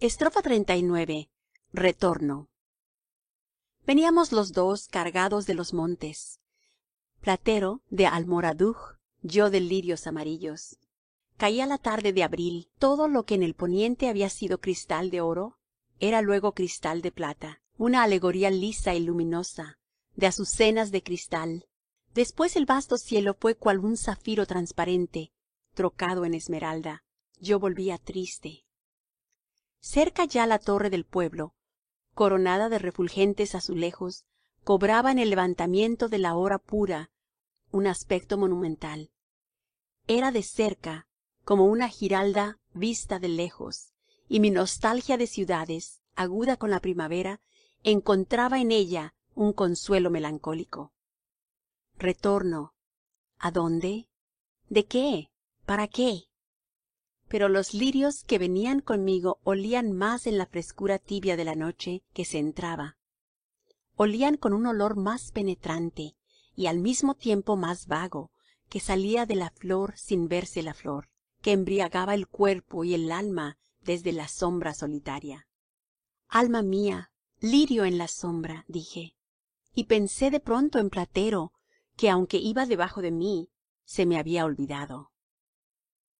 XXXIX. Retorno. Veníamos los dos cargados de los montes, Platero de almoradug, yo de lirios amarillos. Caía la tarde de abril. Todo lo que en el poniente había sido cristal de oro era luego cristal de plata, una alegoría lisa y luminosa de azucenas de cristal. Después el vasto cielo fue cual un zafiro transparente trocado en esmeralda. Yo volvía triste. Cerca ya la torre del pueblo, coronada de refulgentes azulejos, cobraba en el levantamiento de la hora pura un aspecto monumental. Era de cerca como una giralda vista de lejos, y mi nostalgia de ciudades, aguda con la primavera, encontraba en ella un consuelo melancólico. Retorno. ¿A dónde? ¿De qué? ¿Para qué? Pero los lirios que venían conmigo olían más en la frescura tibia de la noche que se entraba. Olían con un olor más penetrante y al mismo tiempo más vago, que salía de la flor sin verse la flor, que embriagaba el cuerpo y el alma desde la sombra solitaria. Alma mía, lirio en la sombra, dije, y pensé de pronto en Platero, que aunque iba debajo de mí, se me había olvidado.